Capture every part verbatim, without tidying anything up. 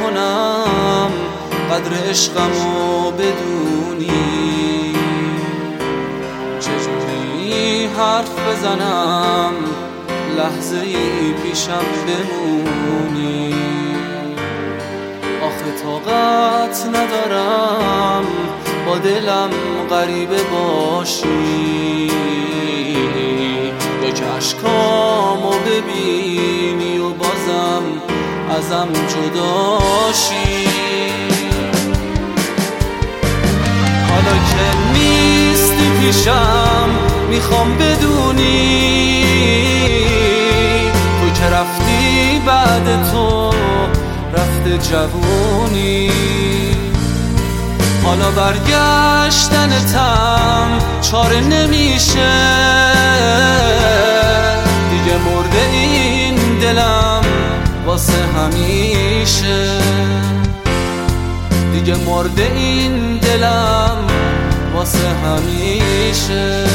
کنم قدر عشقمو بدونی، چجوری حرف بزنم لحظه ای پیشم بمونی. آخه طاقت ندارم با دلم غریبه باشی، یا که اشکامو ببینی و بازم ازم جداشی. حالا که نیستی پیشم میخوام بدونی، تو که رفتی بعد تو رفته جوونی. حالا برگشتنتم چاره نمیشه، دیگه مرده این دلم واسه همیشه، دیگه مرده این دلم واسه همیشه.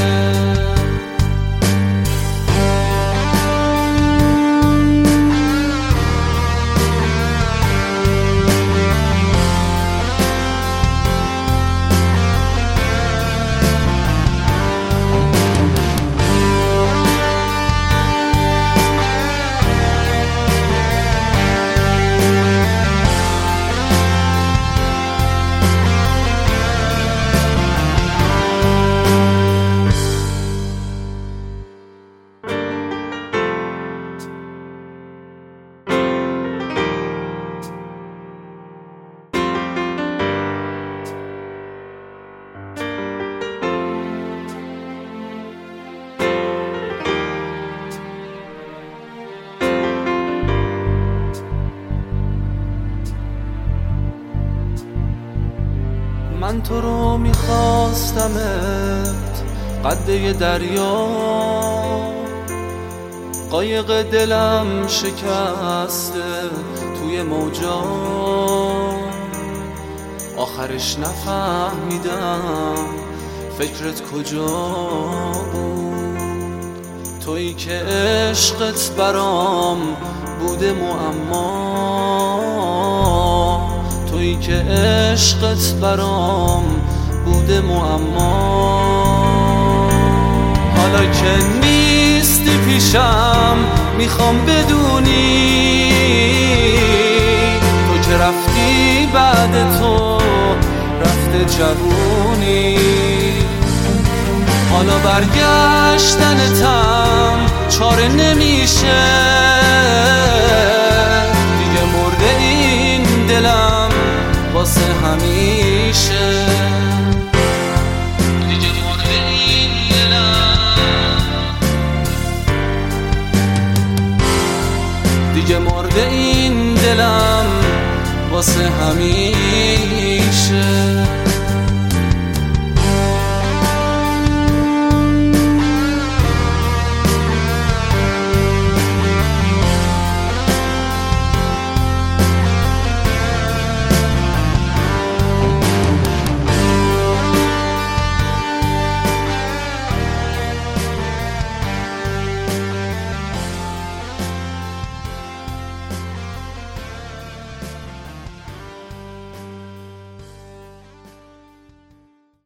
من تو رو میخواستمت قده دریا، قایق دلم شکسته توی موجا، آخرش نفهمیدم فکرت کجا بود. تویی که عشقت برام بوده معما، تویی که عشقت برام بوده معما. حالا که نیستی پیشم میخوام بدونی، تو که رفتی بعد تو رفته جوونی. حالا برگشتنتم چاره نمیشه، دیگه مرده این دلم واسه همیشه، دیگه مرده این دلم، دیگه مرده این دلم واسه همیشه.